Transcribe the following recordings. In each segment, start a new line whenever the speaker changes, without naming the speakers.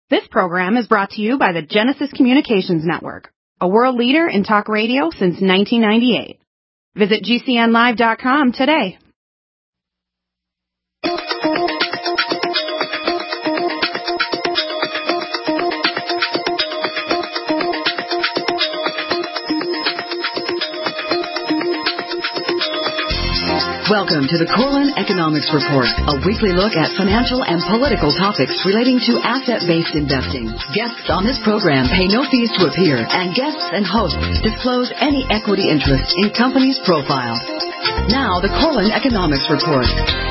This program is brought to you by the Genesis Communications Network, a world leader in talk radio since 1998. Visit GCNlive.com today.
Welcome to the Corlin Economics Report, a weekly look at financial and political topics relating to asset-based investing. Guests on this program pay no fees to appear, and guests and hosts disclose any equity interest in companies' profiles. Now, the Corlin Economics Report.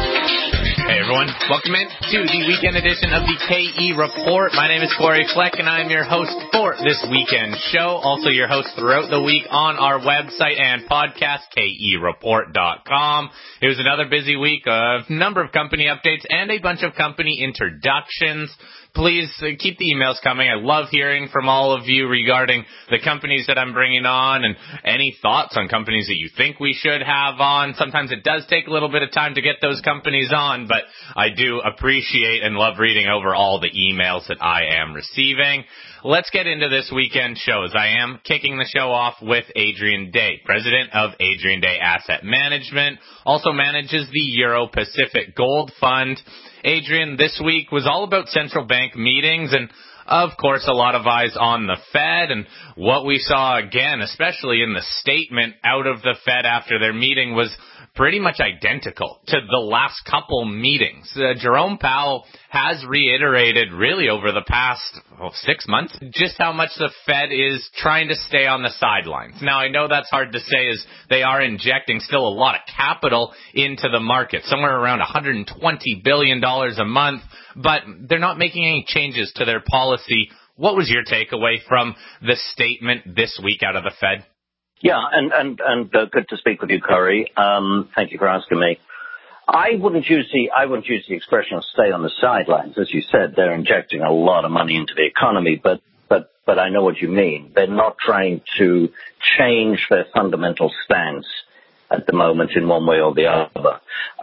Hey everyone, welcome in to the weekend edition of the KE Report. My name is Corey Fleck and I'm your host for this weekend show. Also your host throughout the week on our website and podcast, KEReport.com. It was another busy week, a number of company updates and a bunch of company introductions. Please keep the emails coming. I love hearing from all of you regarding the companies that I'm bringing on and any thoughts on companies that you think we should have on. Sometimes it does take a little bit of time to get those companies on, but I do appreciate and love reading over all the emails that I am receiving. Let's get into this weekend shows. I am kicking the show off with Adrian Day, president of Adrian Day Asset Management, also manages the Euro Pacific Gold Fund. Adrian, this week was all about central bank meetings and, of course, a lot of eyes on the Fed. And what we saw again, especially in the statement out of the Fed after their meeting, was pretty much identical to the last couple meetings. Jerome Powell has reiterated really over the past 6 months just how much the Fed is trying to stay on the sidelines. Now, I know that's hard to say as they are injecting still a lot of capital into the market, somewhere around $120 billion a month, but they're not making any changes to their policy. What was your takeaway from the statement this week out of the Fed?
Yeah, and good to speak with you, Corey. Thank you for asking me. I wouldn't use the expression "stay on the sidelines." As you said, they're injecting a lot of money into the economy, but I know what you mean. They're not trying to change their fundamental stance at the moment in one way or the other.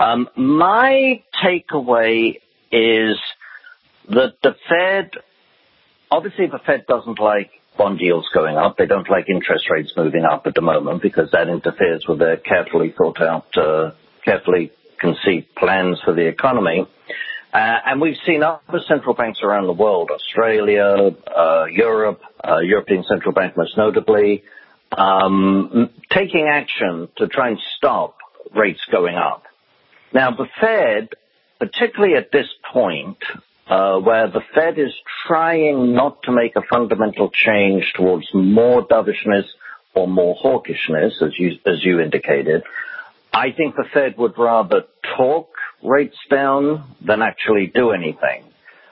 My takeaway is that the Fed doesn't like bond yields going up. They don't like interest rates moving up at the moment because that interferes with their carefully thought out, carefully conceived plans for the economy. And we've seen other central banks around the world, Australia, Europe, European Central Bank most notably, taking action to try and stop rates going up. Now, the Fed, particularly at this point, where the Fed is trying not to make a fundamental change towards more dovishness or more hawkishness, as you indicated, I think the Fed would rather talk rates down than actually do anything.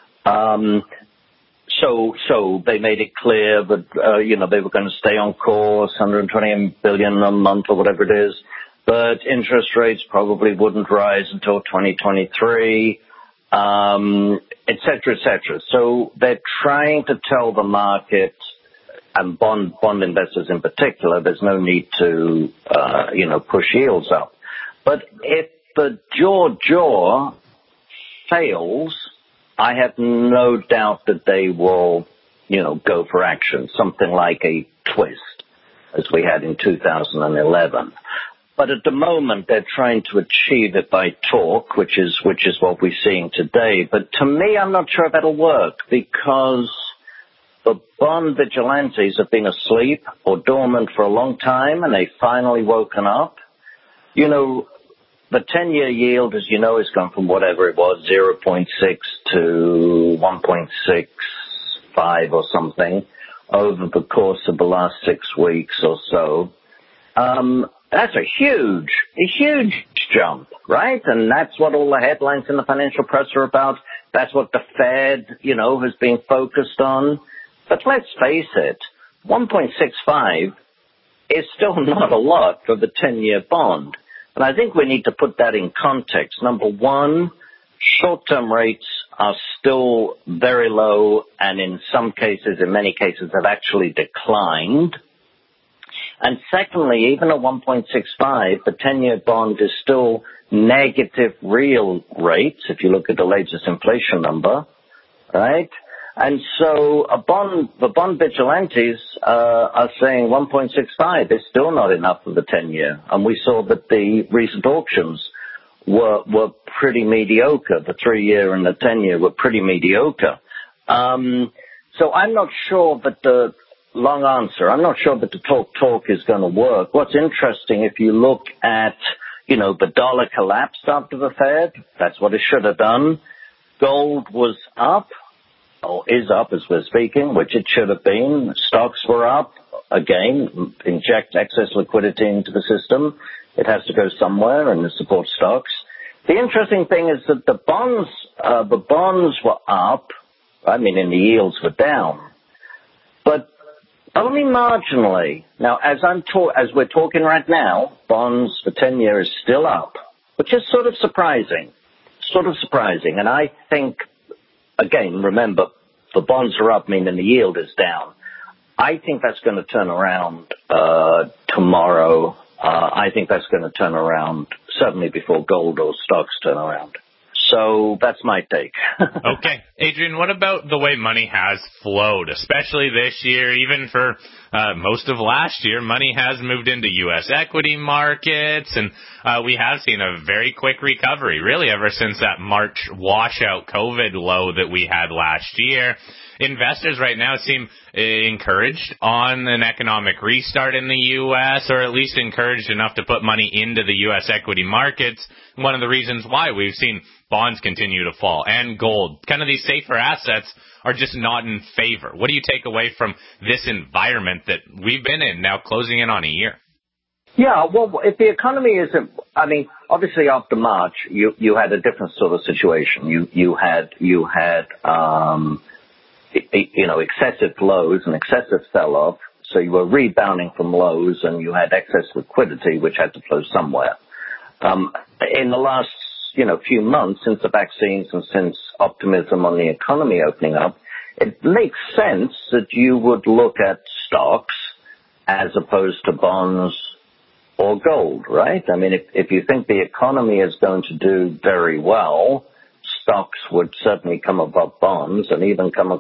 So they made it clear that they were going to stay on course, 120 billion a month or whatever it is, but interest rates probably wouldn't rise until 2023. Et cetera, et cetera. So they're trying to tell the market and bond investors in particular, there's no need to, push yields up. But if the jaw fails, I have no doubt that they will, go for action, something like a twist, as we had in 2011. But at the moment, they're trying to achieve it by talk, which is what we're seeing today. But to me, I'm not sure that'll work because the bond vigilantes have been asleep or dormant for a long time, and they've finally woken up. The 10-year yield, as you know, has gone from whatever it was, 0.6 to 1.65 or something over the course of the last 6 weeks or so. That's a huge jump, right? And that's what all the headlines in the financial press are about. That's what the Fed, has been focused on. But let's face it, 1.65 is still not a lot for the 10-year bond. And I think we need to put that in context. Number one, short-term rates are still very low and in many cases have actually declined. And secondly, even at 1.65, the 10-year bond is still negative real rates, if you look at the latest inflation number, right? And so the bond vigilantes are saying 1.65 is still not enough for the 10-year. And we saw that the recent auctions were pretty mediocre. The 3-year and the 10-year were pretty mediocre. So I'm not sure that the long answer, I'm not sure that the talk is going to work. What's interesting, if you look at, the dollar collapsed after the Fed, that's what it should have done. Gold was up, or is up as we're speaking, which it should have been. Stocks were up. Again, inject excess liquidity into the system. It has to go somewhere, and it supports stocks. The interesting thing is that the bonds were up. And the yields were down, but only marginally. Now, as we're talking right now, bonds for 10-year is still up, which is sort of surprising. And I think, again, remember, the bonds are up, meaning the yield is down. I think that's going to turn around tomorrow. I think that's going to turn around certainly before gold or stocks turn around. So that's my take.
Okay. Adrian, what about the way money has flowed, especially this year, even for most of last year? Money has moved into U.S. equity markets, and we have seen a very quick recovery, really, ever since that March washout COVID low that we had last year. Investors right now seem encouraged on an economic restart in the U.S., or at least encouraged enough to put money into the U.S. equity markets. One of the reasons why we've seen bonds continue to fall and gold, kind of these safer assets, are just not in favor. What do you take away from this environment that we've been in now, closing in on a year?
Yeah, well, if the economy isn't, obviously after March, you had a different sort of situation. You had excessive lows and excessive sell-off. So you were rebounding from lows, and you had excess liquidity, which had to flow somewhere. In the last, few months, since the vaccines and since optimism on the economy opening up, it makes sense that you would look at stocks as opposed to bonds or gold, right? If you think the economy is going to do very well, stocks would certainly come above bonds and even come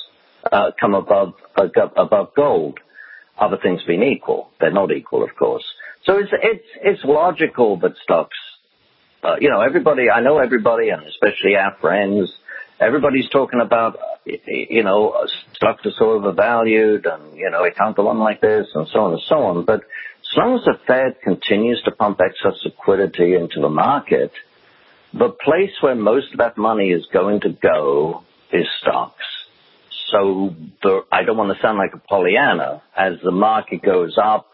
above gold. Other things being equal, they're not equal, of course. So it's logical that stocks, everybody, I know everybody, and especially our friends, everybody's talking about, stocks are so overvalued, and it can't go on like this, and so on and so on. But as long as the Fed continues to pump excess liquidity into the market, the place where most of that money is going to go is stocks. So I don't want to sound like a Pollyanna. As the market goes up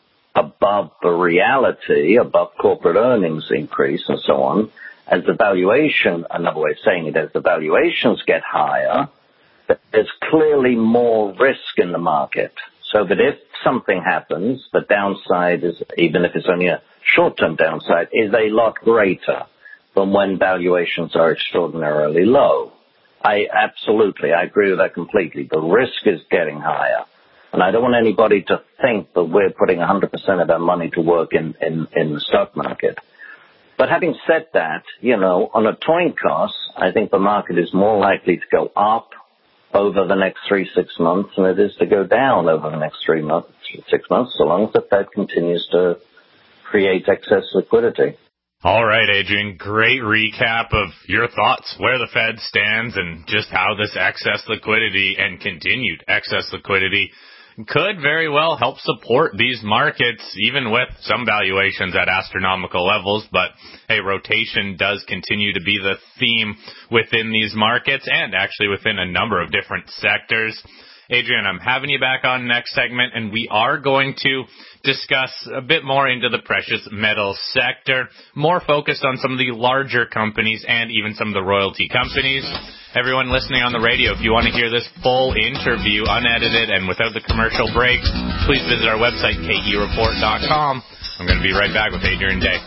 above the reality, above corporate earnings increase and so on, as the valuation, another way of saying it, as the valuations get higher, there's clearly more risk in the market. So that if something happens, the downside is, even if it's only a short-term downside, is a lot greater than when valuations are extraordinarily low. I agree with that completely. The risk is getting higher. And I don't want anybody to think that we're putting 100% of our money to work in the stock market. But having said that, on a towing cost, I think the market is more likely to go up over the next 3-6 months than it is to go down over the next 6 months, so long as the Fed continues to create excess liquidity.
All right, Adrian, great recap of your thoughts, where the Fed stands, and just how this excess liquidity and continued excess liquidity could very well help support these markets, even with some valuations at astronomical levels. But, hey, rotation does continue to be the theme within these markets and actually within a number of different sectors. Adrian, I'm having you back on next segment, and we are going to discuss a bit more into the precious metals sector, more focused on some of the larger companies and even some of the royalty companies. Everyone listening on the radio, if you want to hear this full interview, unedited and without the commercial breaks, please visit our website, kereport.com. I'm going to be right back with Adrian Day.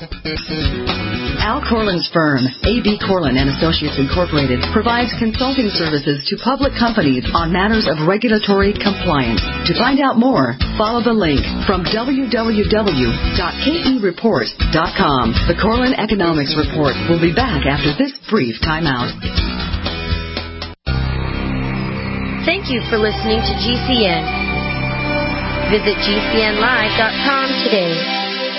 Al Corlin's firm, A.B. Corlin & Associates Incorporated, provides consulting services to public companies on matters of regulatory compliance. To find out more, follow the link from www.kereport.com. The Corlin Economics Report will be back after this brief timeout.
Thank you for listening to GCN. Visit GCNlive.com today.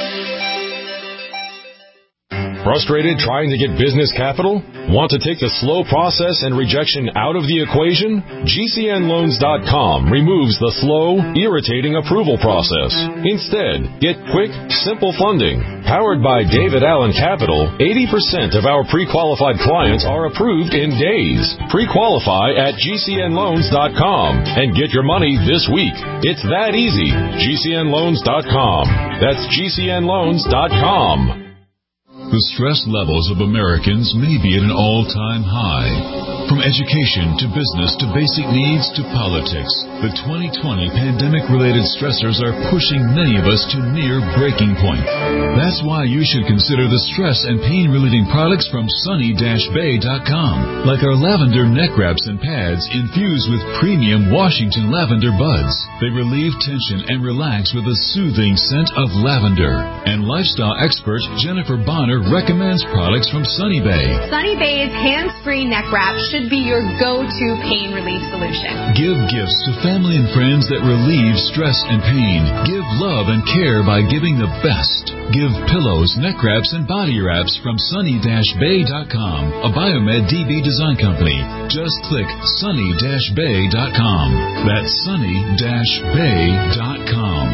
Frustrated trying to get business capital? Want to take the slow process and rejection out of the equation? GCNloans.com removes the slow, irritating approval process. Instead, get quick, simple funding. Powered by David Allen Capital, 80% of our pre-qualified clients are approved in days. Pre-qualify at GCNloans.com and get your money this week. It's that easy. GCNloans.com. That's GCNloans.com.
The stress levels of Americans may be at an all-time high. From education to business to basic needs to politics, the 2020 pandemic-related stressors are pushing many of us to near breaking point. That's why you should consider the stress and pain-relieving products from sunny-bay.com, like our lavender neck wraps and pads infused with premium Washington lavender buds. They relieve tension and relax with a soothing scent of lavender. And lifestyle expert Jennifer Bonner recommends products from Sunny Bay.
Sunny Bay's hands-free neck wrap should be your go-to pain relief solution.
Give gifts to family and friends that relieve stress and pain. Give love and care by giving the best. Give pillows, neck wraps, and body wraps from sunny-bay.com, a Biomed DB design company. Just click sunny-bay.com. That's sunny-bay.com.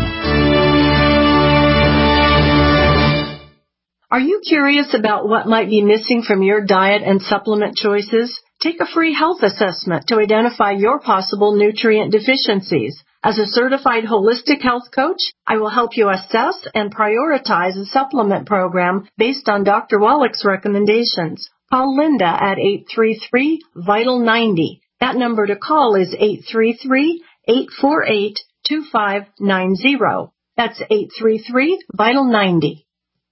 Are you curious about what might be missing from your diet and supplement choices? Take a free health assessment to identify your possible nutrient deficiencies. As a certified holistic health coach, I will help you assess and prioritize a supplement program based on Dr. Wallach's recommendations. Call Linda at 833-VITAL-90. That number to call is 833-848-2590. That's 833-VITAL-90.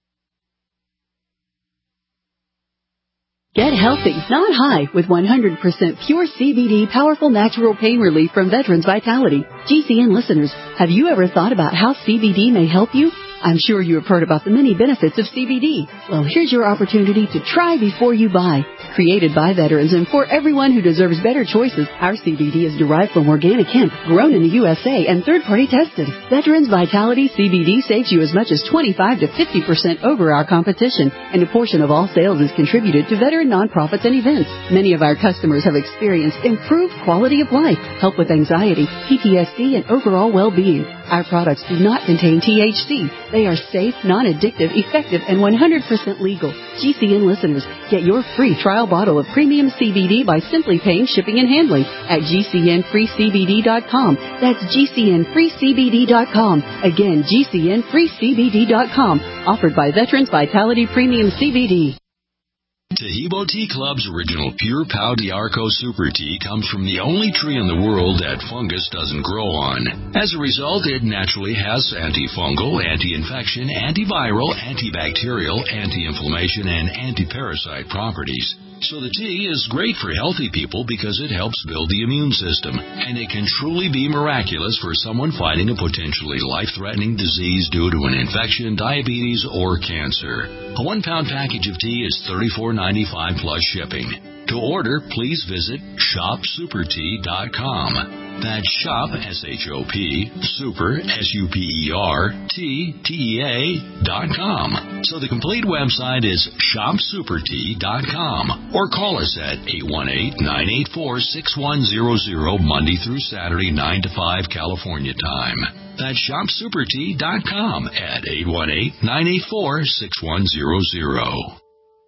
Get healthy, not high, with 100% pure CBD powerful natural pain relief from Veterans Vitality. GCN listeners, have you ever thought about how CBD may help you? I'm sure you have heard about the many benefits of CBD. Well, here's your opportunity to try before you buy. Created by veterans and for everyone who deserves better choices, our CBD is derived from organic hemp, grown in the USA, and third-party tested. Veterans Vitality CBD saves you as much as 25 to 50% over our competition, and a portion of all sales is contributed to veteran nonprofits and events. Many of our customers have experienced improved quality of life, help with anxiety, PTSD, and overall well-being. Our products do not contain THC. They are safe, non-addictive, effective, and 100% legal. GCN listeners, get your free trial bottle of premium CBD by simply paying shipping and handling at GCNFreeCBD.com. That's GCNFreeCBD.com. Again, GCNFreeCBD.com. Offered by Veterans Vitality Premium CBD.
Tahibo Tea Club's original Pure Pau d'Arco Super Tea comes from the only tree in the world that fungus doesn't grow on. As a result, it naturally has antifungal, anti-infection, antiviral, antibacterial, anti-inflammation, and anti-parasite properties. So the tea is great for healthy people because it helps build the immune system, and it can truly be miraculous for someone fighting a potentially life-threatening disease due to an infection, diabetes, or cancer. A 1-pound package of tea is $34.95 plus shipping. To order, please visit shopsupertea.com. That's shop, S-H-O-P, super, SUPERTEA.com. So the complete website is shopsupertea.com. Or call us at 818-984-6100 Monday through Saturday, 9 to 5 California time. That's shopsupertea.com at 818-984-6100.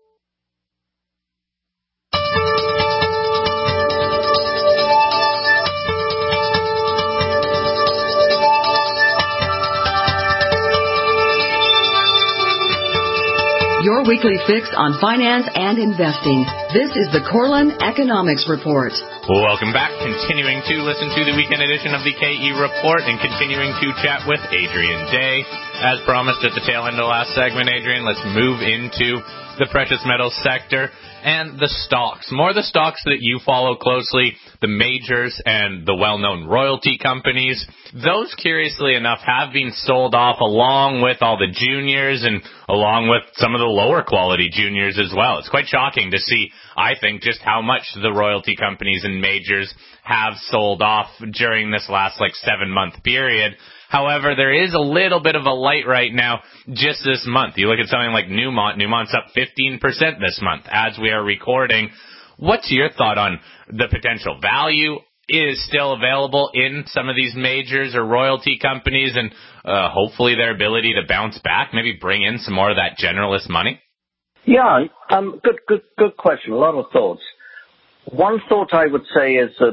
Your weekly fix on finance and investing. This is the Corlin Economics Report.
Welcome back. Continuing to listen to the weekend edition of the KE Report and continuing to chat with Adrian Day. As promised at the tail end of the last segment, Adrian, let's move into the precious metals sector and the stocks. More the stocks that you follow closely, the majors and the well-known royalty companies. Those, curiously enough, have been sold off along with all the juniors and along with some of the lower quality juniors as well. It's quite shocking to see, I think, just how much the royalty companies and majors have sold off during this last 7-month period. However, there is a little bit of a light right now just this month. You look at something like Newmont. Newmont's up 15% this month as we are recording. What's your thought on the potential value is still available in some of these majors or royalty companies and hopefully their ability to bounce back, maybe bring in some more of that generalist money?
Yeah, good question. A lot of thoughts. One thought I would say is that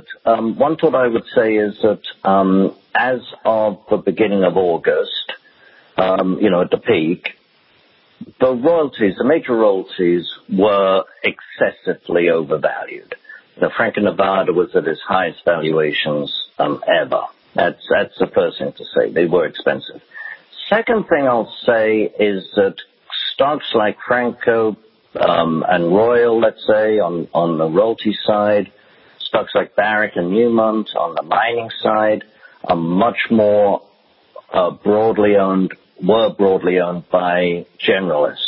as of the beginning of August, at the peak, the major royalties were excessively overvalued. Franco-Nevada was at its highest valuations ever. That's the first thing to say. They were expensive. Second thing I'll say is that stocks like Franco and Royal, let's say, on the royalty side, stocks like Barrick and Newmont on the mining side are much more broadly owned by generalists.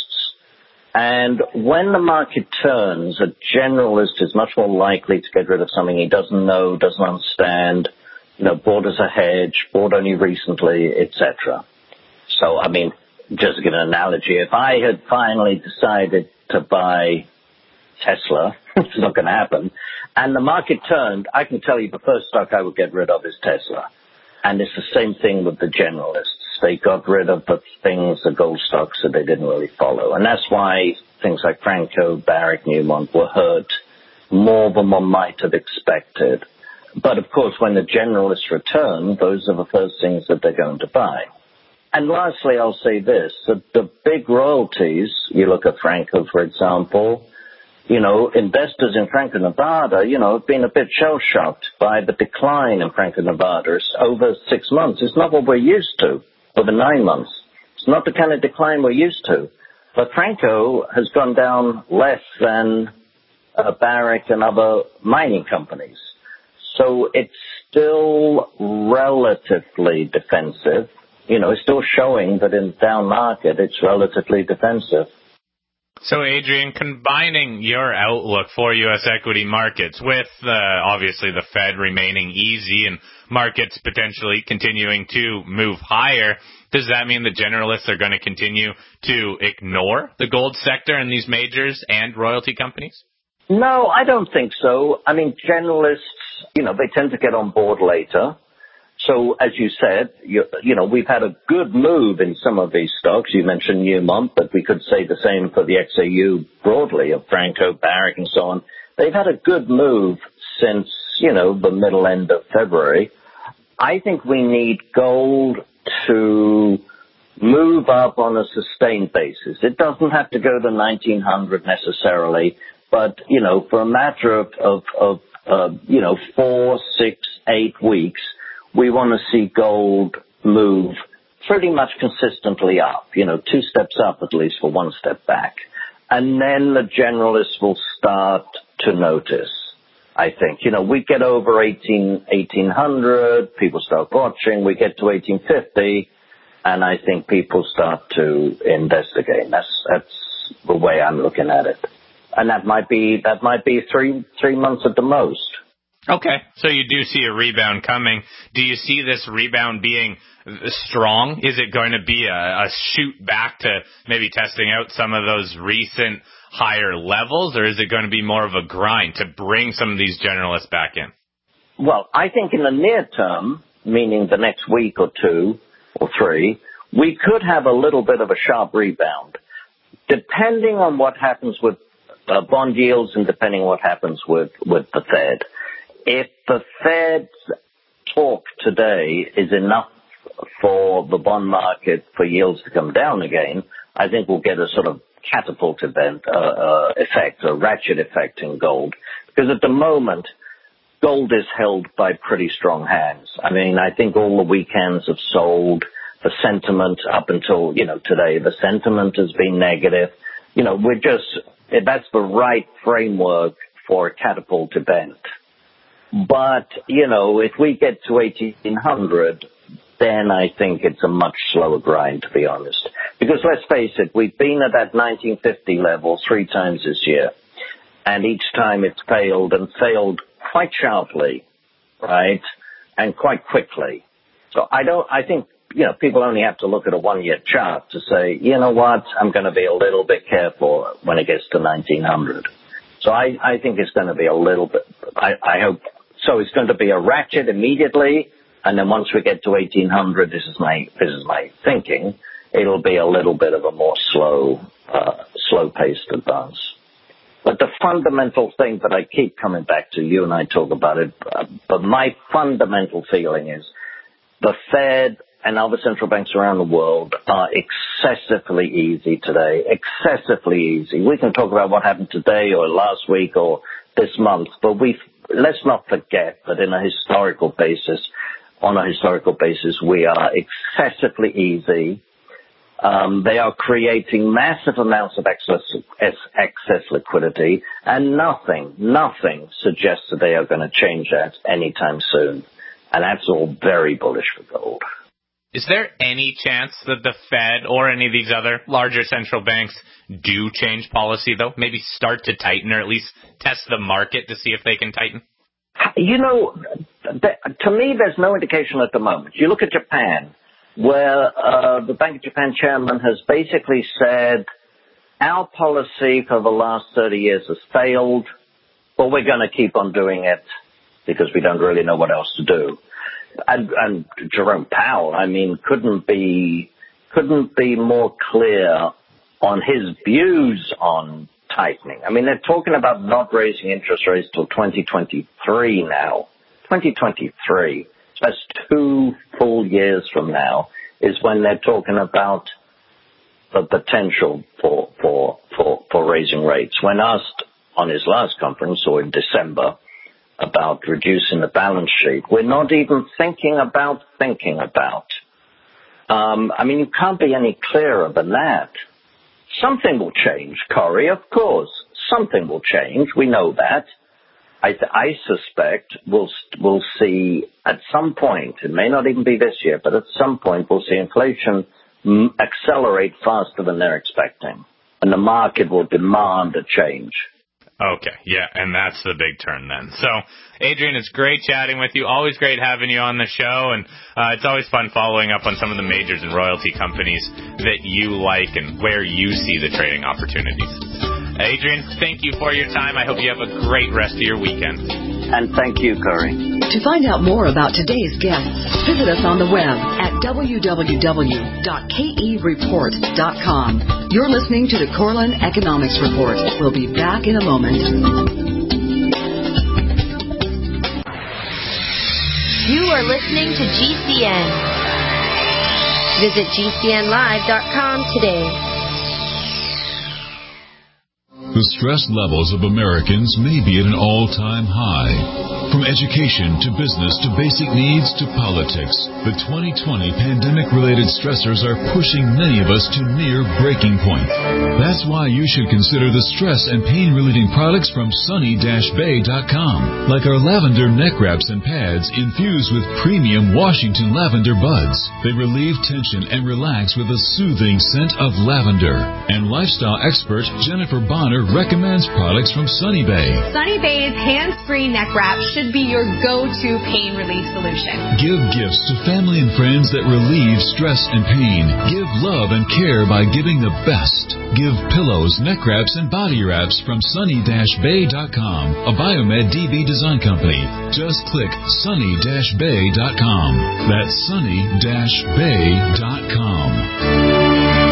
And when the market turns, a generalist is much more likely to get rid of something he doesn't know, doesn't understand, bought as a hedge, bought only recently, etc. So, just to give an analogy, if I had finally decided to buy Tesla, it's not going to happen, and the market turned, I can tell you the first stock I would get rid of is Tesla. And it's the same thing with the generalists. They got rid of the gold stocks that they didn't really follow. And that's why things like Franco, Barrick, Newmont were hurt more than one might have expected. But of course, when the generalists return, those are the first things that they're going to buy. And lastly, I'll say this, that the big royalties, you look at Franco, for example, investors in Franco-Nevada, have been a bit shell-shocked by the decline in Franco-Nevada over 6 months. It's not what we're used to over 9 months. It's not the kind of decline we're used to. But Franco has gone down less than Barrick and other mining companies. So it's still relatively defensive. It's still showing that in the down market, it's relatively defensive.
So, Adrian, combining your outlook for U.S. equity markets with, obviously, the Fed remaining easy and markets potentially continuing to move higher, does that mean the generalists are going to continue to ignore the gold sector and these majors and royalty companies?
No, I don't think so. Generalists, they tend to get on board later. So, as you said, we've had a good move in some of these stocks. You mentioned Newmont, but we could say the same for the XAU broadly of Franco, Barrick, and so on. They've had a good move since, the middle end of February. I think we need gold to move up on a sustained basis. It doesn't have to go to 1900 necessarily, but, for a matter of 4, 6, 8 weeks, we want to see gold move pretty much consistently up, 2 steps up at least for 1 step back. And then the generalists will start to notice, I think. We get over 1800, people start watching, we get to 1850, and I think people start to invest again. That's the way I'm looking at it. And that might be 3 months at the most.
Okay, so you do see a rebound coming. Do you see this rebound being strong? Is it going to be a shoot back to maybe testing out some of those recent higher levels, or is it going to be more of a grind to bring some of these generalists back in?
Well, I think in the near term, meaning the next week or 2 or 3, we could have a little bit of a sharp rebound, depending on what happens with bond yields and depending on what happens with the Fed. If the Fed's talk today is enough for the bond market for yields to come down again, I think we'll get a sort of catapult effect, a ratchet effect in gold. Because at the moment, gold is held by pretty strong hands. I think all the weekends have sold. The sentiment up until, today, the sentiment has been negative. That's the right framework for a catapult event. But, if we get to 1800, then I think it's a much slower grind, to be honest. Because let's face it, we've been at that 1950 level 3 times this year. And each time it's failed and failed quite sharply. right? And quite quickly. So I think, people only have to look at a 1-year chart to say, you know what, I'm going to be a little bit careful when it gets to 1900. So I think it's going to be a little bit, I hope, so it's going to be a ratchet immediately, and then once we get to 1800, this is my thinking, it'll be a little bit of a more slow-paced advance. But the fundamental thing that I keep coming back to, you and I talk about it, but my fundamental feeling is the Fed and other central banks around the world are excessively easy today, excessively easy. We can talk about what happened today or last week or this month, but let's not forget that on a historical basis, we are excessively easy. They are creating massive amounts of excess liquidity, and nothing suggests that they are going to change that anytime soon. And that's all very bullish for gold.
Is there any chance that the Fed or any of these other larger central banks do change policy, though? Maybe start to tighten, or at least test the market to see if they can tighten? To me, there's no indication at the moment. You look at Japan, where the Bank of Japan chairman has basically said, our policy for the last 30 years has failed, but we're going to keep on doing it because we don't really know what else to do. And Jerome Powell, couldn't be more clear on his views on tightening. They're talking about not raising interest rates till 2023 now. 2023. So that's 2 full years from now is when they're talking about the potential for raising rates. When asked on his last conference, or in December, about reducing the balance sheet, we're not even thinking about. You can't be any clearer than that. Something will change, Corey, of course. Something will change. We know that. I suspect we'll see at some point, it may not even be this year, but at some point we'll see inflation accelerate faster than they're expecting. And the market will demand a change. Okay, yeah, and that's the big turn then. So, Adrian, it's great chatting with you. Always great having you on the show, and it's always fun following up on some of the majors and royalty companies that you like and where you see the trading opportunities. Adrian, thank you for your time. I hope you have a great rest of your weekend.
And thank you, Corey.
To find out more about today's guests, visit us on the web at www.kereport.com. You're listening to the Corlin Economics Report. We'll be back in a moment.
You are listening to GCN. Visit GCNlive.com today.
The stress levels of Americans may be at an all-time high. From education to business to basic needs to politics, the 2020 pandemic-related stressors are pushing many of us to near breaking point. That's why you should consider the stress and pain-relieving products from sunny-bay.com, like our lavender neck wraps and pads infused with premium Washington lavender buds. They relieve tension and relax with a soothing scent of lavender. And lifestyle expert Jennifer Bonner recommends products from Sunny Bay.
Sunny Bay's hands-free neck wrap should be your go-to pain relief solution.
Give gifts to family and friends that relieve stress and pain. Give love and care by giving the best. Give pillows, neck wraps, and body wraps from sunny-bay.com, a Biomed DB design company. Just click sunny-bay.com. That's sunny-bay.com.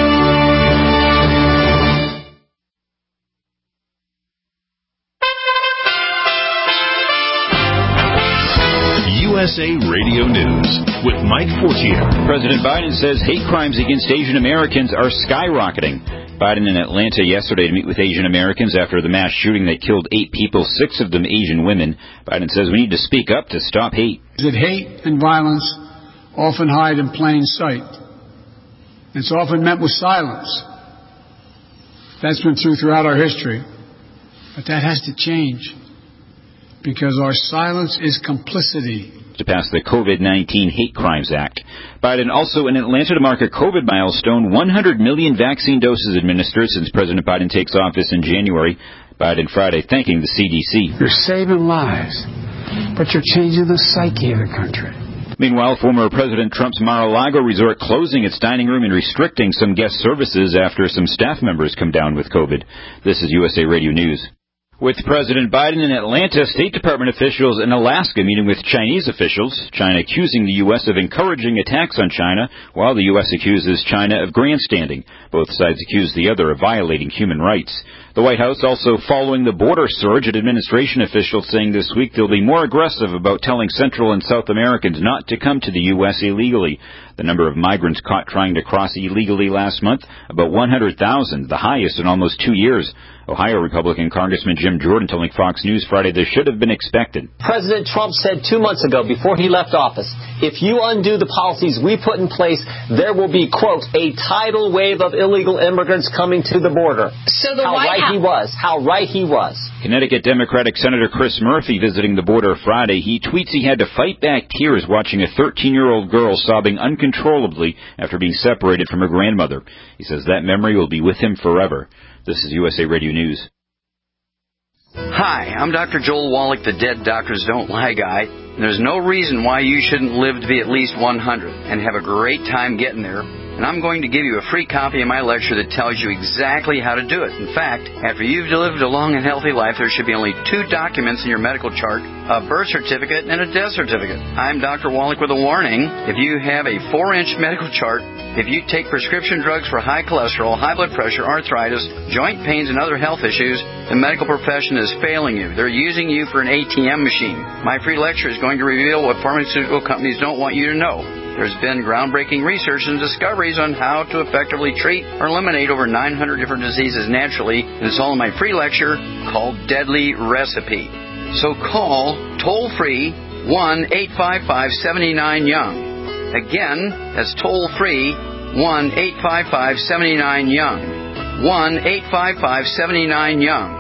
USA Radio News with Mike Fortier.
President Biden says hate crimes against Asian Americans are skyrocketing. Biden in Atlanta yesterday to meet with Asian Americans after the mass shooting that killed 8 people, 6 of them Asian women. Biden says we need to speak up to stop hate.
That hate and violence often hide in plain sight. It's often met with silence. That's been true throughout our history. But that has to change, because our silence is complicity.
To pass the COVID-19 Hate Crimes Act. Biden also in Atlanta to mark a COVID milestone, 100 million vaccine doses administered since President Biden takes office in January. Biden Friday thanking the CDC.
You're saving lives. but you're changing the psyche of the country.
Meanwhile, former President Trump's Mar-a-Lago resort closing its dining room and restricting some guest services after some staff members come down with COVID. This is USA Radio News. With President Biden in Atlanta, State Department officials in Alaska meeting with Chinese officials, China accusing the U.S. of encouraging attacks on China, while the U.S. accuses China of grandstanding. Both sides accuse the other of violating human rights. The White House also following the border surge, and administration officials saying this week they'll be more aggressive about telling Central and South Americans not to come to the U.S. illegally. The number of migrants caught trying to cross illegally last month, about 100,000, the highest in almost 2 years. Ohio Republican Congressman Jim Jordan telling Fox News Friday this should have been expected.
President Trump said 2 months ago, before he left office, if you undo the policies we put in place, there will be, quote, a tidal wave of illegal immigrants coming to the border.
So the White House...
How right he was.
Connecticut Democratic Senator Chris Murphy visiting the border Friday. He tweets he had to fight back tears watching a 13-year-old girl sobbing uncontrollably after being separated from her grandmother. He says that memory will be with him forever. This is USA Radio News.
Hi, I'm Dr. Joel Wallach, the Dead Doctors Don't Lie guy. There's no reason why you shouldn't live to be at least 100 and have a great time getting there. And I'm going to give you a free copy of my lecture that tells you exactly how to do it. In fact, after you've lived a long and healthy life, there should be only 2 documents in your medical chart, a birth certificate and a death certificate. I'm Dr. Wallach with a warning. If you have a 4-inch medical chart, if you take prescription drugs for high cholesterol, high blood pressure, arthritis, joint pains, and other health issues, the medical profession is failing you. They're using you for an ATM machine. My free lecture is going to reveal what pharmaceutical companies don't want you to know. There's been groundbreaking research and discoveries on how to effectively treat or eliminate over 900 different diseases naturally, and it's all in my free lecture called Deadly Recipe. So call toll-free 1-855-79-YOUNG. Again, that's toll-free 1-855-79-YOUNG. 1-855-79-YOUNG.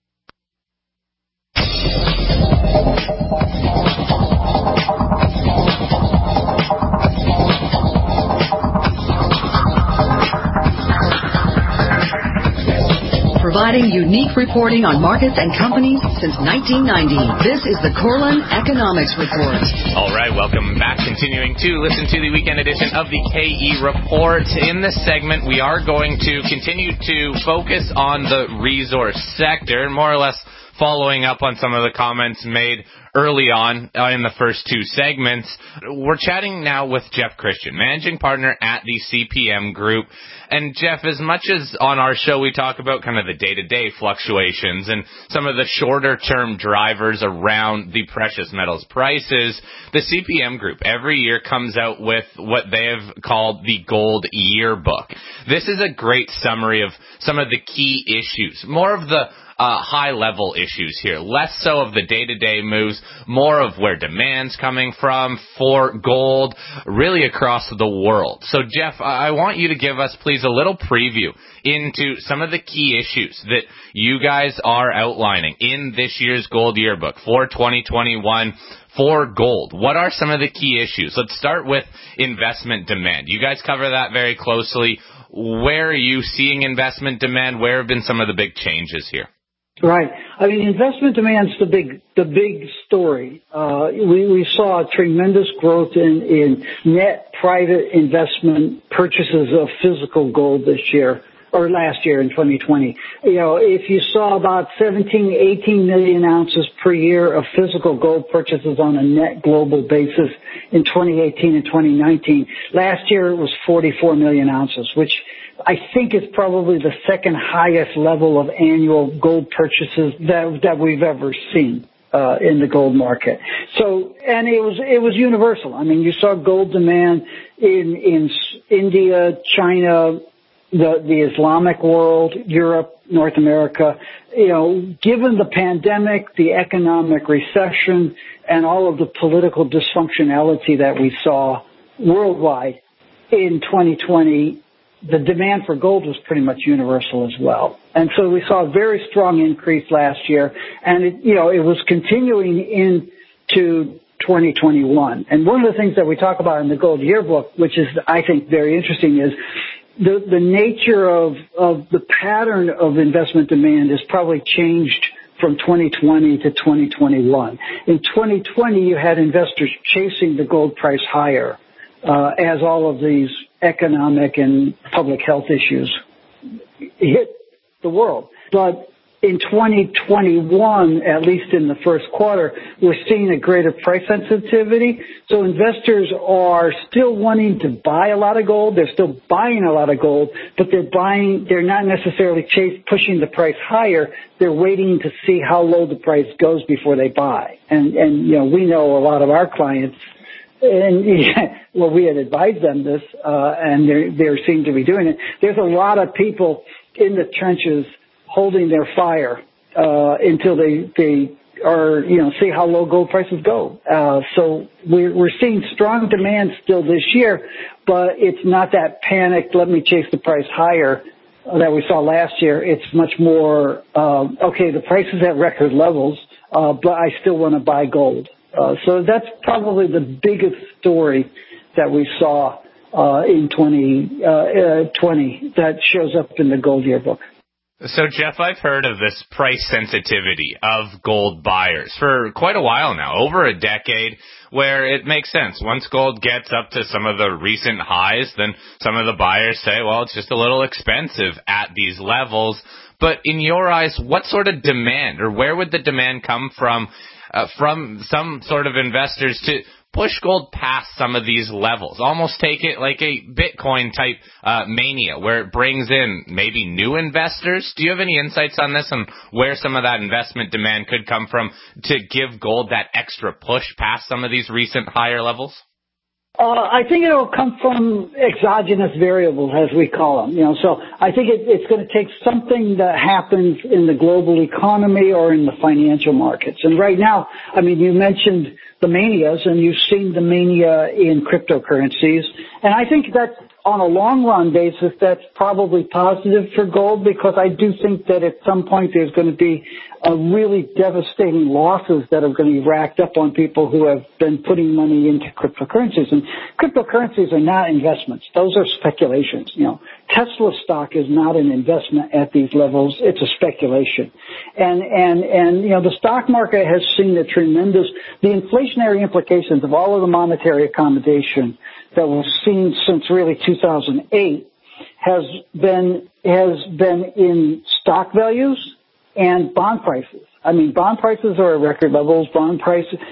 Providing unique reporting on markets and companies since 1990. This is the Corlin Economics Report.
All right, welcome back. Continuing to listen to the weekend edition of the KE Report. In this segment, we are going to continue to focus on the resource sector, more or less following up on some of the comments made early on in the first 2 segments. We're chatting now with Jeff Christian, managing partner at the CPM Group. And Jeff, as much as on our show we talk about kind of the day-to-day fluctuations and some of the shorter-term drivers around the precious metals prices, the CPM Group every year comes out with what they have called the Gold Yearbook. This is a great summary of some of the key issues, more of the high-level issues here, less so of the day-to-day moves, more of where demand's coming from for gold, really across the world. So, Jeff, I want you to give us, please, a little preview into some of the key issues that you guys are outlining in this year's Gold Yearbook for 2021 for gold. What are some of the key issues? Let's start with investment demand. You guys cover that very closely. Where are you seeing investment demand? Where have been some of the big changes here?
Right. I mean, investment demand's the big story. We saw tremendous growth in net private investment purchases of physical gold this year, or last year in 2020. You know, if you saw about 17, 18 million ounces per year of physical gold purchases on a net global basis in 2018 and 2019, last year it was 44 million ounces, which I think is probably the second highest level of annual gold purchases that we've ever seen in the gold market. So, and it was universal. I mean, you saw gold demand in India, China, the Islamic world, Europe, North America. You know, given the pandemic, the economic recession, and all of the political dysfunctionality that we saw worldwide in 2020, the demand for gold was pretty much universal as well. And so we saw a very strong increase last year, and it was continuing into 2021. And one of the things that we talk about in the Gold Yearbook, which is, I think, very interesting, is the nature of the pattern of investment demand has probably changed from 2020 to 2021. In 2020, you had investors chasing the gold price higher as all of these economic and public health issues hit the world. But in 2021, at least in the first quarter, we're seeing a greater price sensitivity. So investors are still wanting to buy a lot of gold. They're still buying a lot of gold, but they're not necessarily pushing the price higher. They're waiting to see how low the price goes before they buy. And we know a lot of our clients, and we had advised them this, and they seem to be doing it. There's a lot of people in the trenches holding their fire until they are, see how low gold prices go. So we're seeing strong demand still this year, but it's not that panic, let me chase the price higher that we saw last year. It's much more, okay, the price is at record levels, but I still want to buy gold. So that's probably the biggest story that we saw in 2020 that shows up in the Gold Yearbook.
So, Jeff, I've heard of this price sensitivity of gold buyers for quite a while now, over a decade, where it makes sense. Once gold gets up to some of the recent highs, then some of the buyers say, well, it's just a little expensive at these levels. But in your eyes, what sort of demand, or where would the demand come from some sort of investors to push gold past some of these levels, almost take it like a Bitcoin type mania where it brings in maybe new investors? Do you have any insights on this and where some of that investment demand could come from to give gold that extra push past some of these recent higher levels?
I think it'll come from exogenous variables, as we call them. So I think it's going to take something that happens in the global economy or in the financial markets. And right now, you mentioned the manias, and you've seen the mania in cryptocurrencies. And I think that on a long run basis, that's probably positive for gold, because I do think that at some point there's going to be really devastating losses that are going to be racked up on people who have been putting money into cryptocurrencies. And cryptocurrencies are not investments. Those are speculations. Tesla stock is not an investment at these levels. It's a speculation. And the stock market has seen the inflationary implications of all of the monetary accommodation that we've seen since really 2008 has been in stock values and bond prices. Bond prices are at record levels. Bond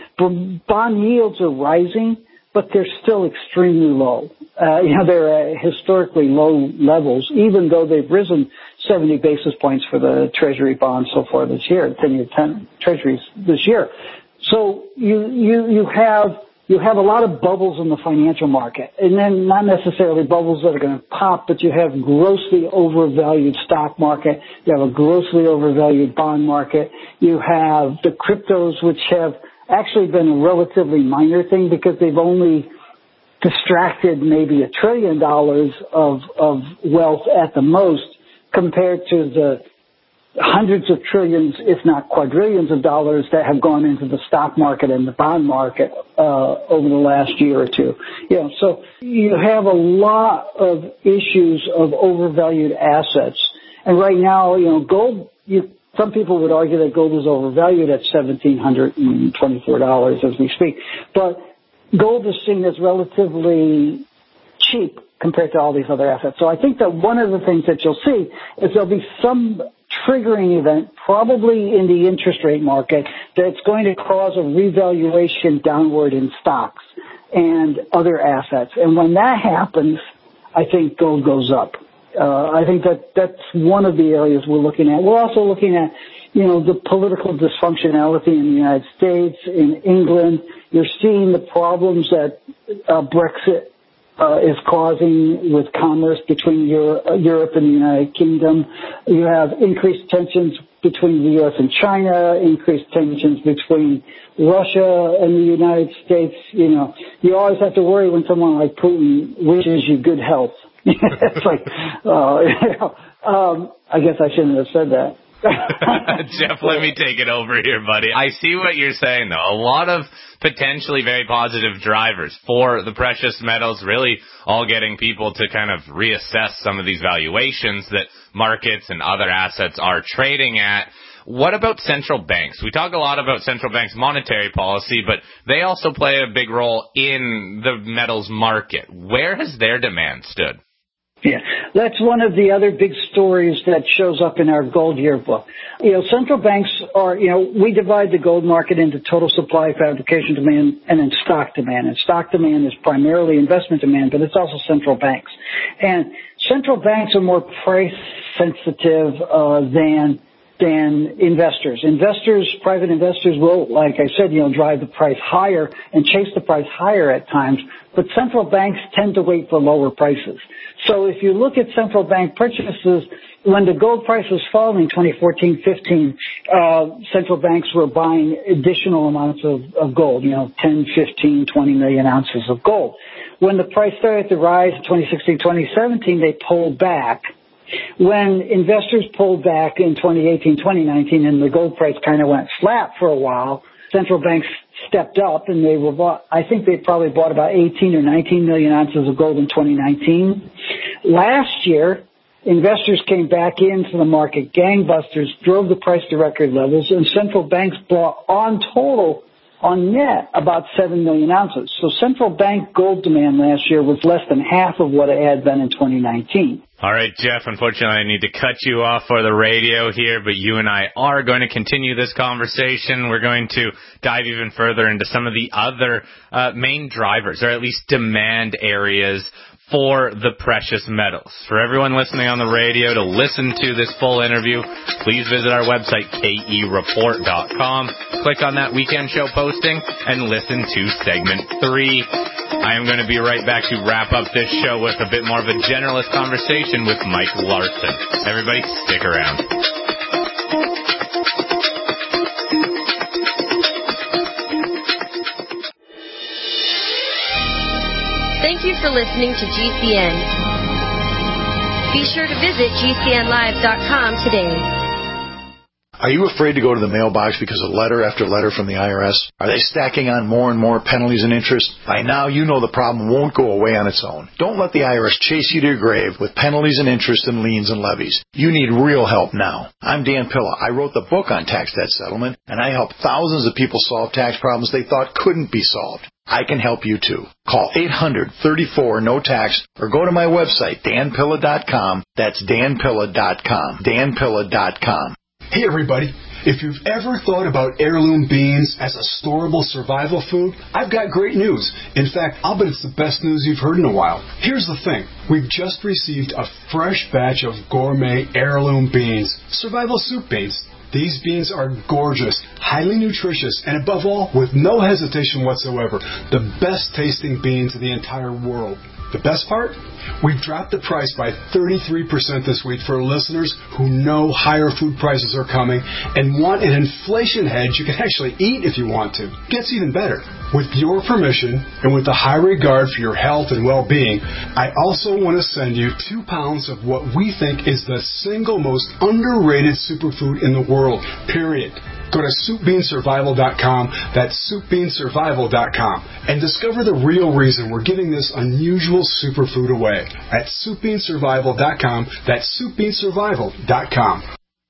yields are rising, but they're still extremely low. They're at historically low levels, even though they've risen 70 basis points for the Treasury bonds so far this year, 10-year Treasuries this year. So you have a lot of bubbles in the financial market, and then not necessarily bubbles that are going to pop, but you have grossly overvalued stock market. You have a grossly overvalued bond market. You have the cryptos, which have actually been a relatively minor thing because they've only distracted maybe $1 trillion of wealth at the most, compared to the hundreds of trillions, if not quadrillions of dollars that have gone into the stock market and the bond market over the last year or two. So you have a lot of issues of overvalued assets. And right now, gold, some people would argue that gold is overvalued at $1,724 as we speak. But gold is seen as relatively cheap compared to all these other assets. So I think that one of the things that you'll see is there'll be some triggering event, probably in the interest rate market, that's going to cause a revaluation downward in stocks and other assets. And when that happens, I think gold goes up. I think that's one of the areas we're looking at. We're also looking at, the political dysfunctionality in the United States, in England. You're seeing the problems that Brexit is causing with commerce between Europe and the United Kingdom. You have increased tensions between the U.S. and China, increased tensions between Russia and the United States. You always have to worry when someone like Putin wishes you good health. It's like, I guess I shouldn't have said that.
Jeff, let me take it over here, buddy. I see what you're saying, though. A lot of potentially very positive drivers for the precious metals, really all getting people to kind of reassess some of these valuations that markets and other assets are trading at. what about central banks? We talk a lot about central banks' monetary policy, but they also play a big role in the metals market. Where has their demand stood?
Yeah, that's one of the other big stories that shows up in our gold yearbook. Central banks are, we divide the gold market into total supply, fabrication demand, and then stock demand. And stock demand is primarily investment demand, but it's also central banks. And central banks are more price sensitive than investors. Private investors will, like I said, drive the price higher and chase the price higher at times, but central banks tend to wait for lower prices. So if you look at central bank purchases, when the gold price was falling in 2014-15, central banks were buying additional amounts of gold, 10, 15, 20 million ounces of gold. When the price started to rise in 2016-2017, they pulled back. When investors pulled back in 2018, 2019, and the gold price kind of went flat for a while, central banks stepped up and I think they probably bought about 18 or 19 million ounces of gold in 2019. Last year, investors came back into the market, gangbusters, drove the price to record levels, and central banks bought on net, about 7 million ounces. So central bank gold demand last year was less than half of what it had been in 2019.
All right, Jeff, unfortunately I need to cut you off for the radio here, but you and I are going to continue this conversation. We're going to dive even further into some of the other main drivers, or at least demand areas for the precious metals. For everyone listening on the radio to listen to this full interview, please visit our website, kereport.com. Click on that weekend show posting and listen to segment 3. I am going to be right back to wrap up this show with a bit more of a generalist conversation with Mike Larson. Everybody stick around.
Thank you for listening to GCN. Be sure to visit GCNlive.com today.
Are you afraid to go to the mailbox because of letter after letter from the IRS? Are they stacking on more and more penalties and interest? By now, you know the problem won't go away on its own. Don't let the IRS chase you to your grave with penalties and interest and liens and levies. You need real help now. I'm Dan Pilla. I wrote the book on tax debt settlement, and I help thousands of people solve tax problems they thought couldn't be solved. I can help you too. Call 800-34-NO-TAX or go to my website, danpilla.com. That's danpilla.com. danpilla.com.
Hey everybody, if you've ever thought about heirloom beans as a storable survival food, I've got great news. In fact, I'll bet it's the best news you've heard in a while. Here's the thing. We've just received a fresh batch of gourmet heirloom beans, survival soup beans. These beans are gorgeous, highly nutritious, and above all, with no hesitation whatsoever, the best tasting beans in the entire world. The best part? We've dropped the price by 33% this week for listeners who know higher food prices are coming and want an inflation hedge you can actually eat if you want to. Gets even better. With your permission and with the high regard for your health and well-being, I also want to send you 2 pounds of what we think is the single most underrated superfood in the world, period. Go to SoupBeanSurvival.com, that's SoupBeanSurvival.com, and discover the real reason we're giving this unusual superfood away at SoupBeanSurvival.com, that's SoupBeanSurvival.com.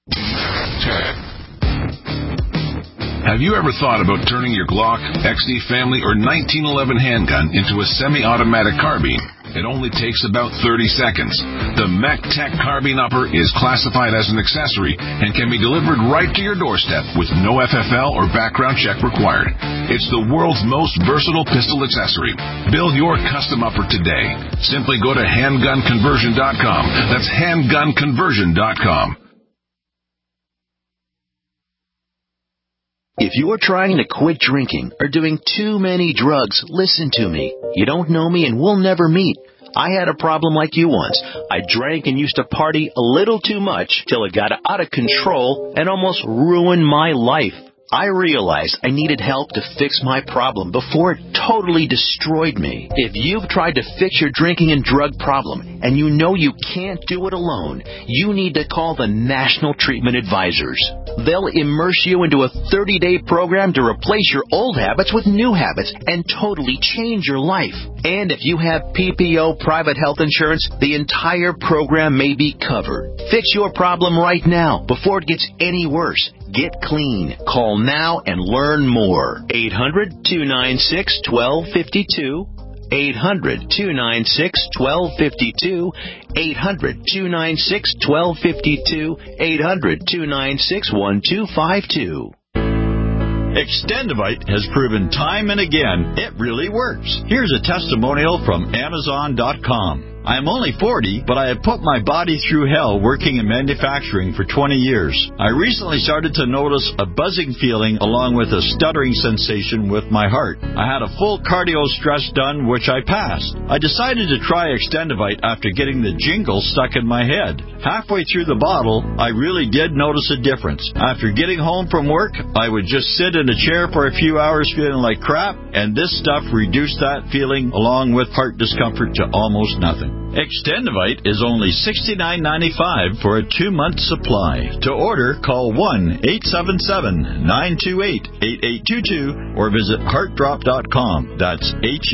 Have you ever thought about turning your Glock, XD Family, or 1911 handgun into a semi-automatic carbine? It only takes about 30 seconds. The MacTech Carbine Upper is classified as an accessory and can be delivered right to your doorstep with no FFL or background check required. It's the world's most versatile pistol accessory. Build your custom upper today. Simply go to handgunconversion.com. That's handgunconversion.com.
If you are trying to quit drinking or doing too many drugs, listen to me. You don't know me and we'll never meet. I had a problem like you once. I drank and used to party a little too much till it got out of control and almost ruined my life. I realized I needed help to fix my problem before it totally destroyed me. If you've tried to fix your drinking and drug problem and you know you can't do it alone, you need to call the National Treatment Advisors. They'll immerse you into a 30-day program to replace your old habits with new habits and totally change your life. And if you have PPO private health insurance, the entire program may be covered. Fix your problem right now before it gets any worse. Get clean. Call now and learn more. 800-296-1252. 800-296-1252. 800-296-1252. 800-296-1252.
Extendivite has proven time and again it really works. Here's a testimonial from Amazon.com. I am only 40, but I have put my body through hell working in manufacturing for 20 years. I recently started to notice a buzzing feeling along with a stuttering sensation with my heart. I had a full cardio stress done, which I passed. I decided to try Extendivite after getting the jingle stuck in my head. Halfway through the bottle, I really did notice a difference. After getting home from work, I would just sit in a chair for a few hours feeling like crap, and this stuff reduced that feeling along with heart discomfort to almost nothing. Extendivite is only $69.95 for a 2-month supply. To order, call 1-877-928-8822 or visit heartdrop.com. That's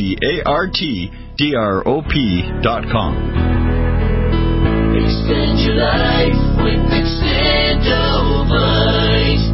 HEARTDROP.com.
Extend your life with Extendivite.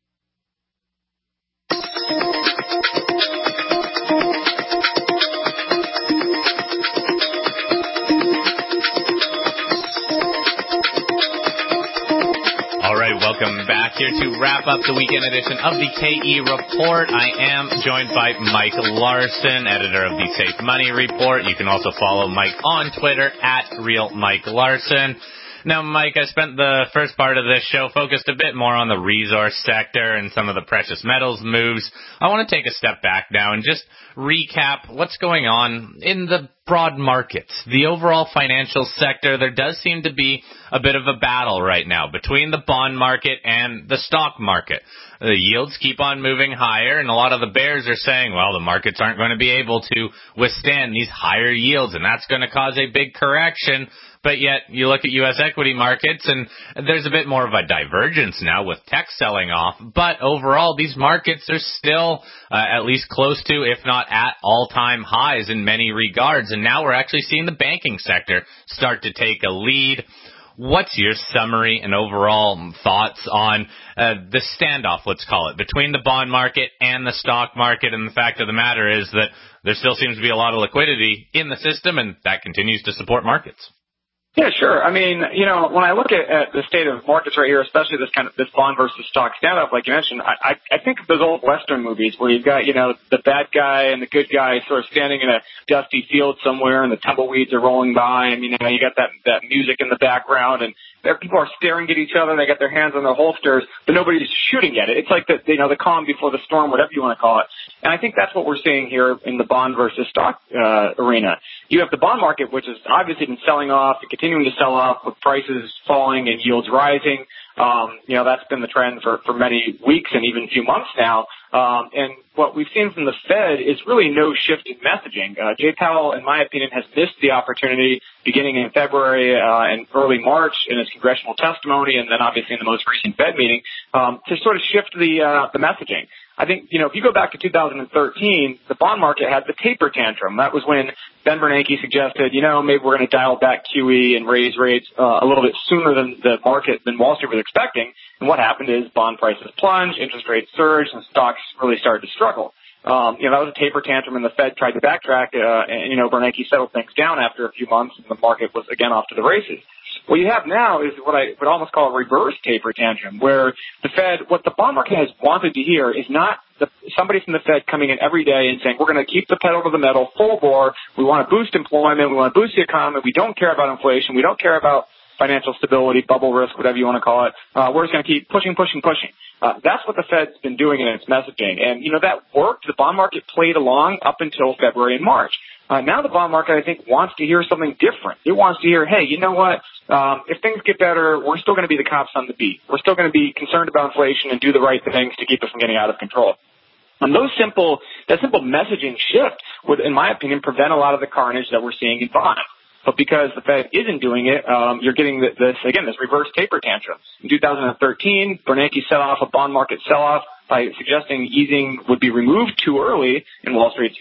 Welcome back here to wrap up the weekend edition of the KE Report. I am joined by Mike Larson, editor of the Safe Money Report. You can also follow Mike on Twitter at @RealMikeLarson. Now, Mike, I spent the first part of this show focused a bit more on the resource sector and some of the precious metals moves. I want to take a step back now and just recap what's going on in the broad markets. The overall financial sector, there does seem to be a bit of a battle right now between the bond market and the stock market. The yields keep on moving higher, and a lot of the bears are saying, well, the markets aren't going to be able to withstand these higher yields, and that's going to cause a big correction. But yet, you look at U.S. equity markets, and there's a bit more of a divergence now with tech selling off. But overall, these markets are still at least close to, if not at, all-time highs in many regards. And now we're actually seeing the banking sector start to take a lead. What's your summary and overall thoughts on the standoff, let's call it, between the bond market and the stock market? And the fact of the matter is that there still seems to be a lot of liquidity in the system, and that continues to support markets.
Yeah, sure. I mean, when I look at the state of markets right here, especially this bond versus stock standoff, like you mentioned, I think of those old Western movies where you've got, the bad guy and the good guy sort of standing in a dusty field somewhere and the tumbleweeds are rolling by and, you got that music in the background and people are staring at each other and they got their hands on their holsters, but nobody's shooting at it. It's like the calm before the storm, whatever you want to call it. And I think that's what we're seeing here in the bond versus stock arena. You have the bond market, which has obviously been selling off and continuing to sell off with prices falling and yields rising. That's been the trend for many weeks and even a few months now. And what we've seen from the Fed is really no shift in messaging. Jay Powell, in my opinion, has missed the opportunity beginning in February and early March in his congressional testimony and then obviously in the most recent Fed meeting to sort of shift the messaging. I think, if you go back to 2013, the bond market had the taper tantrum. That was when Ben Bernanke suggested, maybe we're going to dial back QE and raise rates a little bit sooner than Wall Street was expecting. And what happened is bond prices plunged, interest rates surged, and stocks really started to struggle. That was a taper tantrum, and the Fed tried to backtrack, and Bernanke settled things down after a few months, and the market was again off to the races. What you have now is what I would almost call a reverse taper tantrum, where the Fed, what the bond market has wanted to hear is not somebody from the Fed coming in every day and saying, we're going to keep the pedal to the metal, full bore, we want to boost employment, we want to boost the economy, we don't care about inflation, we don't care about financial stability, bubble risk, whatever you want to call it. We're just going to keep pushing. That's what the Fed's been doing in its messaging. And, that worked. The bond market played along up until February and March. Now the bond market, I think, wants to hear something different. It wants to hear, hey, you know what? If things get better, we're still going to be the cops on the beat. We're still going to be concerned about inflation and do the right things to keep us from getting out of control. And that simple messaging shift would, in my opinion, prevent a lot of the carnage that we're seeing in bonds. But because the Fed isn't doing it, you're getting this reverse taper tantrum. In 2013, Bernanke set off a bond market sell-off by suggesting easing would be removed too early in Wall Street's view.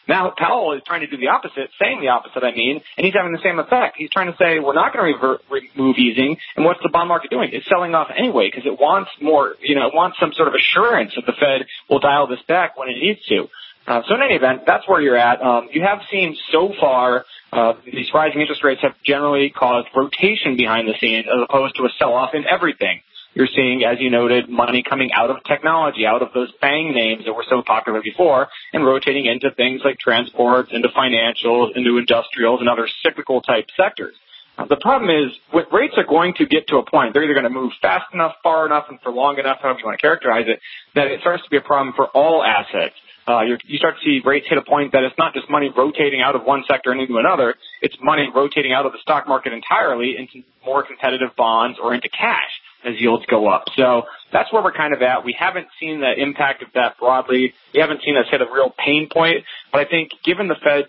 Now Powell is trying to do the opposite, saying the opposite, and he's having the same effect. He's trying to say we're not going to remove easing, and what's the bond market doing? It's selling off anyway because it wants more, it wants some sort of assurance that the Fed will dial this back when it needs to. So in any event, that's where you're at. You have seen so far these rising interest rates have generally caused rotation behind the scenes as opposed to a sell-off in everything. You're seeing, as you noted, money coming out of technology, out of those FANG names that were so popular before, and rotating into things like transports, into financials, into industrials, and other cyclical-type sectors. The problem is, rates are going to get to a point, they're either going to move fast enough, far enough, and for long enough, however you want to characterize it, that it starts to be a problem for all assets. You start to see rates hit a point that it's not just money rotating out of one sector and into another, it's money rotating out of the stock market entirely into more competitive bonds or into cash as yields go up. So that's where we're kind of at. We haven't seen the impact of that broadly. We haven't seen us hit a real pain point. But I think given the Fed's,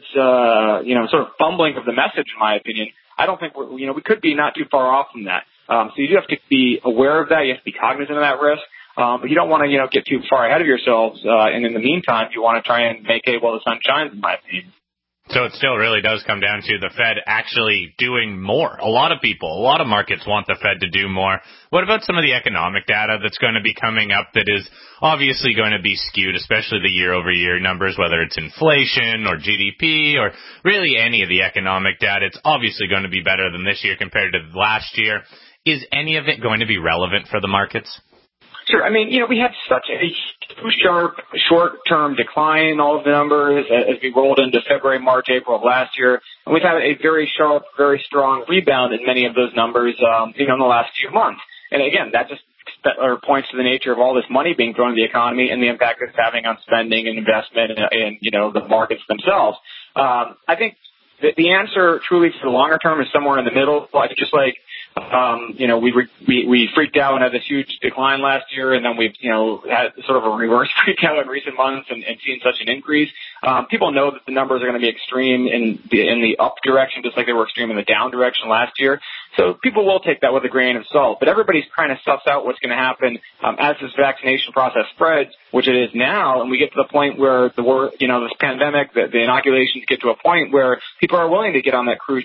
sort of fumbling of the message, in my opinion, I don't think we could be not too far off from that. So you do have to be aware of that. You have to be cognizant of that risk. But you don't want to, get too far ahead of yourselves. And in the meantime, you want to try and make hay while the sun shines, in my opinion.
So it still really does come down to the Fed actually doing more. A lot of markets want the Fed to do more. What about some of the economic data that's going to be coming up that is obviously going to be skewed, especially the year-over-year numbers, whether it's inflation or GDP or really any of the economic data? It's obviously going to be better than this year compared to last year. Is any of it going to be relevant for the markets?
Sure. I mean, we had such a sharp short-term decline in all of the numbers as we rolled into February, March, April of last year. And we've had a very sharp, very strong rebound in many of those numbers, in the last few months. And again, that just points to the nature of all this money being thrown into the economy and the impact it's having on spending and investment and the markets themselves. I think the answer truly for the longer term is somewhere in the middle. Just like, we freaked out and had this huge decline last year, and then we've, had sort of a reverse freak out in recent months and seen such an increase. People know that the numbers are going to be extreme in the up direction, just like they were extreme in the down direction last year. So people will take that with a grain of salt. But everybody's trying to suss out what's going to happen as this vaccination process spreads, which it is now, and we get to the point where this pandemic, the inoculations get to a point where people are willing and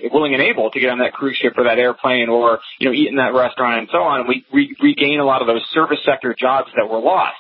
able to get on that cruise ship or that airplane or eat in that restaurant and so on. And we regain a lot of those service sector jobs that were lost.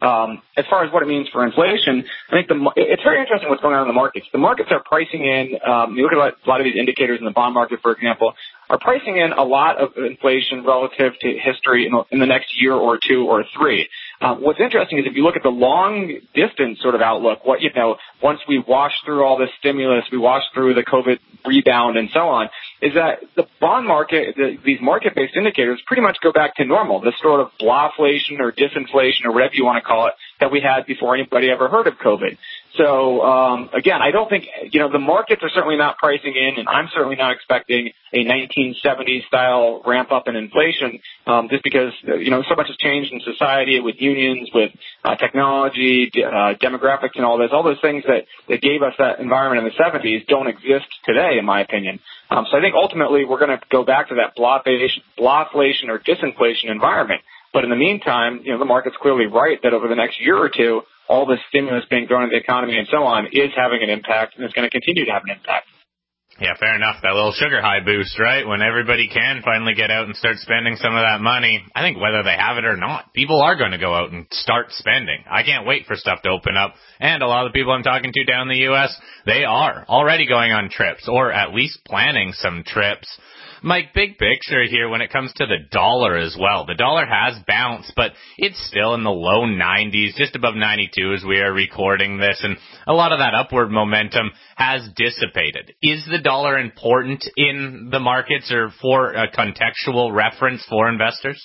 As far as what it means for inflation, I think it's very interesting what's going on in the markets. The markets are pricing in, you look at a lot of these indicators in the bond market, for example, are pricing in a lot of inflation relative to history in the next year or two or three. What's interesting is if you look at the long distance sort of outlook, once we wash through all this stimulus, we wash through the COVID rebound and so on, is that the bond market, these market-based indicators pretty much go back to normal, the sort of blahflation or disinflation or whatever you want to call it that we had before anybody ever heard of COVID. So, again, I don't think, the markets are certainly not pricing in, and I'm certainly not expecting a 1970s style ramp up in inflation, just because, so much has changed in society with unions, with technology, demographics and all those things that gave us that environment in the 70s don't exist today, in my opinion. So I think ultimately we're going to go back to that blahflation or disinflation environment. But in the meantime, the market's clearly right that over the next year or two, all this stimulus being thrown into the economy and so on is having an impact, and it's going to continue to have an impact.
Yeah, fair enough. That little sugar high boost, right? When everybody can finally get out and start spending some of that money, I think whether they have it or not, people are going to go out and start spending. I can't wait for stuff to open up. And a lot of the people I'm talking to down in the U.S., they are already going on trips or at least planning some trips. Mike, big picture here when it comes to the dollar as well. The dollar has bounced, but it's still in the low 90s, just above 92 as we are recording this, and a lot of that upward momentum has dissipated. Is the dollar important in the markets or for a contextual reference for investors?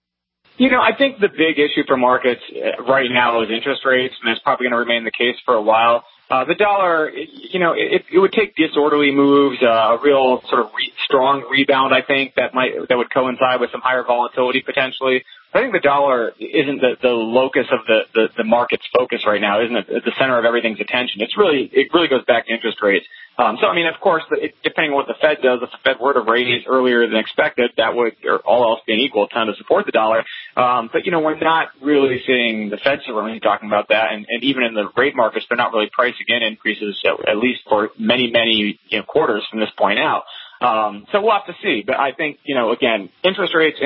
I think the big issue for markets right now is interest rates, and that's probably going to remain the case for a while. The dollar, it would take disorderly moves, a real sort of strong rebound, I think, that would coincide with some higher volatility potentially I think the dollar isn't the locus of the market's focus right now, isn't it? At the center of everything's attention. It really goes back to interest rates. So, I mean, of course, depending on what the Fed does, if the Fed were to raise earlier than expected, that would, or all else being equal, tend to support the dollar. But, we're not really seeing the Fed certainly talking about that. And even in the rate markets, they're not really pricing in increases, at least for many, many quarters from this point out. So we'll have to see. But I think, again, interest rates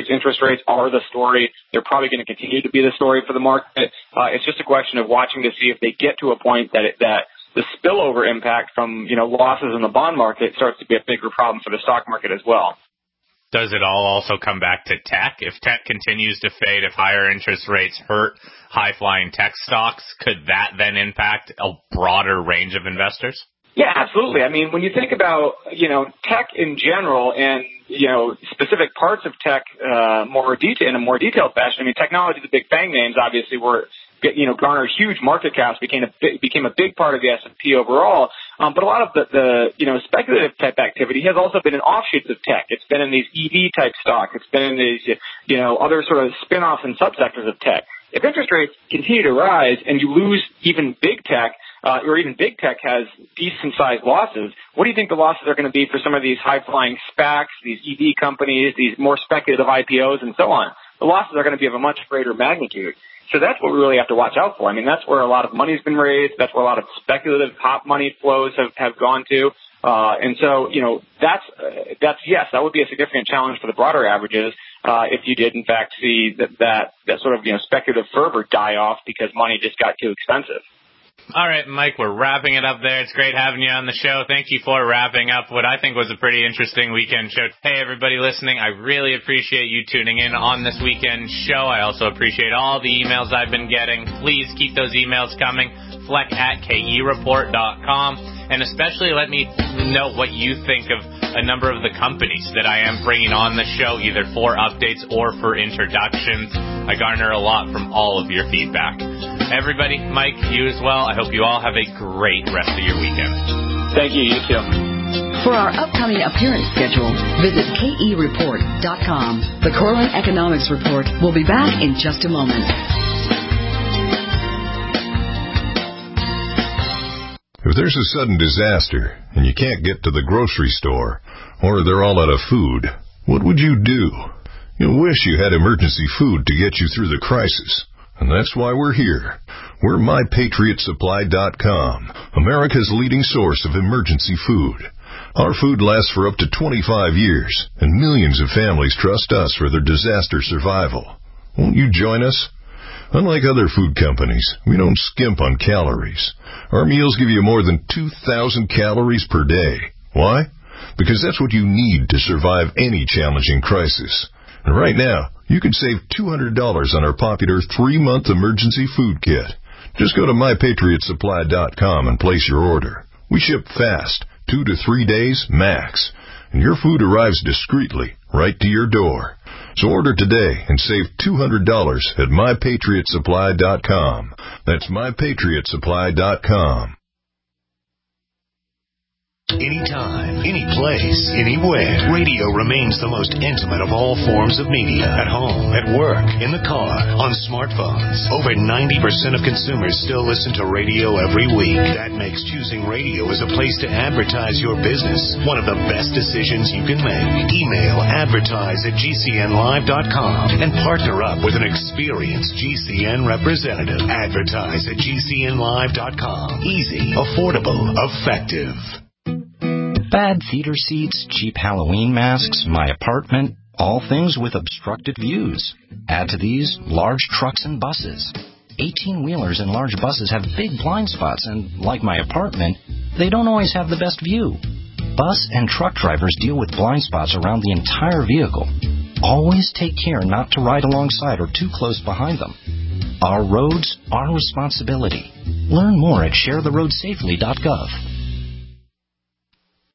are the story. They're probably going to continue to be the story for the market. It's just a question of watching to see if they get to a point that the spillover impact from, losses in the bond market starts to be a bigger problem for the stock market as well.
Does it all also come back to tech? If tech continues to fade, if higher interest rates hurt high-flying tech stocks, could that then impact a broader range of investors?
Yeah, absolutely. I mean, when you think about, tech in general and, specific parts of tech in a more detailed fashion, I mean, technology, the big FANG names obviously garnered huge market caps, became a big part of the S&P overall. But a lot of the speculative type activity has also been in offshoots of tech. It's been in these EV type stocks. It's been in these, other sort of spin-offs and subsectors of tech. If interest rates continue to rise and you lose even big tech, or even big tech has decent-sized losses, what do you think the losses are going to be for some of these high-flying SPACs, these EV companies, these more speculative IPOs, and so on? The losses are going to be of a much greater magnitude. So that's what we really have to watch out for. I mean, that's where a lot of money's been raised. That's where a lot of speculative hot money flows have gone to. And so, that's yes, that would be a significant challenge for the broader averages if you did, in fact, see that sort of, speculative fervor die off because money just got too expensive.
All right, Mike, we're wrapping it up there. It's great having you on the show. Thank you for wrapping up what I think was a pretty interesting weekend show. Hey, everybody listening, I really appreciate you tuning in on this weekend show. I also appreciate all the emails I've been getting. Please keep those emails coming. Fleck@kereport.com. And especially let me know what you think of a number of the companies that I am bringing on the show, either for updates or for introductions. I garner a lot from all of your feedback. Everybody, Mike, you as well, I hope you all have a great rest of your weekend.
Thank you, you too.
For our upcoming appearance schedule, visit kereport.com. The Corlin Economics Report will be back in just a moment.
If there's a sudden disaster and you can't get to the grocery store or they're all out of food, what would you do? You'll wish you had emergency food to get you through the crisis. And that's why we're here. We're MyPatriotSupply.com, America's leading source of emergency food. Our food lasts for up to 25 years, and millions of families trust us for their disaster survival. Won't you join us? Unlike other food companies, we don't skimp on calories. Our meals give you more than 2,000 calories per day. Why? Because that's what you need to survive any challenging crisis. And right now, you can save $200 on our popular 3-month emergency food kit. Just go to MyPatriotSupply.com and place your order. We ship fast, 2 to 3 days max, and your food arrives discreetly right to your door. So order today and save $200 at MyPatriotSupply.com. That's MyPatriotSupply.com.
Anytime, any place, anywhere. Radio remains the most intimate of all forms of media. At home, at work, in the car, on smartphones. Over 90% of consumers still listen to radio every week. That makes choosing radio as a place to advertise your business one of the best decisions you can make. Email advertise@gcnlive.com and partner up with an experienced GCN representative. Advertise at gcnlive.com. Easy, affordable, effective.
Bad theater seats, cheap Halloween masks, my apartment, all things with obstructed views. Add to these large trucks and buses. 18-wheelers and large buses have big blind spots, and like my apartment, they don't always have the best view. Bus and truck drivers deal with blind spots around the entire vehicle. Always take care not to ride alongside or too close behind them. Our roads, our responsibility. Learn more at sharetheroadsafely.gov.